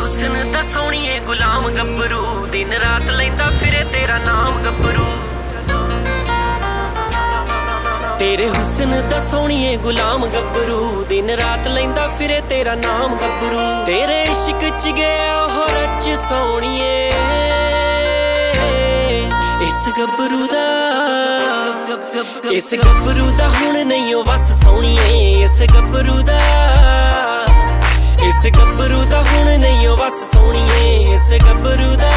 हुस्न दा सोहणीए गुलाम गब्बरू दिन रात लैंदा फिरे तेरा नाम गब्बरू। तेरे हुस्न दा सोहणीए गुलाम गब्बरू दिन रात लैंदा फिरे तेरा नाम गब्बरू। तेरे इश्क च गया ओह रच सोहणीए इस गब्बरू दा हुण नहीं ओ वस सोहणीए इस गब्बरू दा हुण नहीं ओ वस सोहणीए इस गब्बरू दा।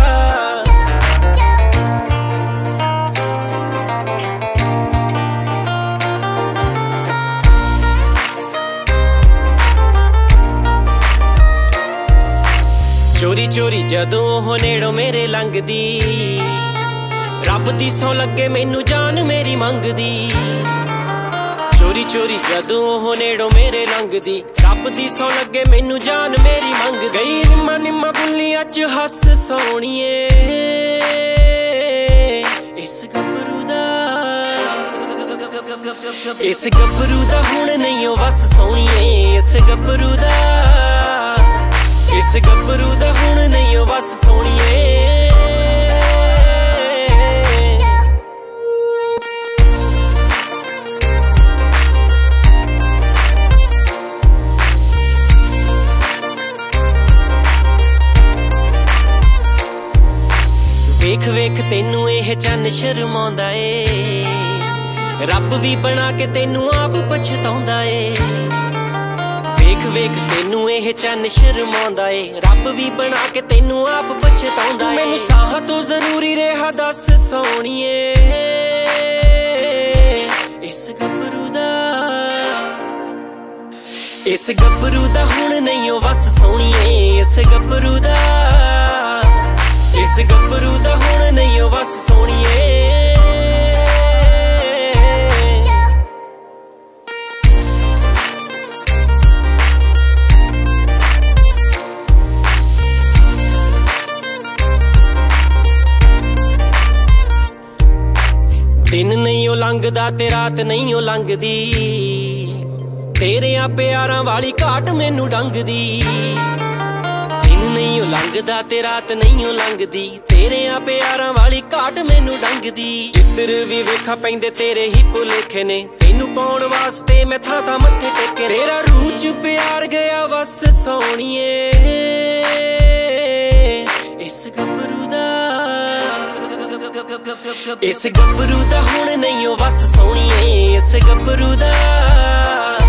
चोरी चोरी जदों ओह नेड़ों मेरे लंघदी रब दी सौ लगे मैनू जान मेरी मंगदी। चोरी चोरी जदों ओह नेड़ों मेरे लंघदी रब दी सौ लगे मैनू जान मेरी मंग गई। निम्मा निम्मा बुल्लियां च हस सोहणीए इस गब्बरू दा हुण नहीं ओ वस सोहणीए इस गब्बरू दा हुण नहीं ओ वस सोहणीए। वेख वेख तेनू एह चन्न शर्माउंदा ए रब भी बना के तेनू आप पछताउंदा ए। वेख वेख तेनू एह चन्न शर्माउंदा ए रब भी बना के तेनू आप पछताउंदा ए। मैनू साह तो जरूरी रहा दस सोहणीए इस गब्बरू दा हुण नहीं ओ वस सोहणीए इस गब्बरू दा हुण नहीं ओ वस सोहणीए। दिन नहीं ओ लंघदा ते रात नहीं ओ लंघदी तेरियां प्यारां वाली घाट मैनू डंगदी। दिन नहीं ओ लंघदा ते रात नहीं ओ लंघदी तेरियां प्यारां वाली घाट मैनू डंगदी। जिधर भी वेखा पैंदे तेरे ही भुलेखे ने तेनू पाउण वास्ते मैं थां थां मत्थे टेके। तेरा रूह च प्यार गया वस सोहणीए इस गब्बरू दा हुण नहीं ओ वस सोहणीए इस गब्बरू दा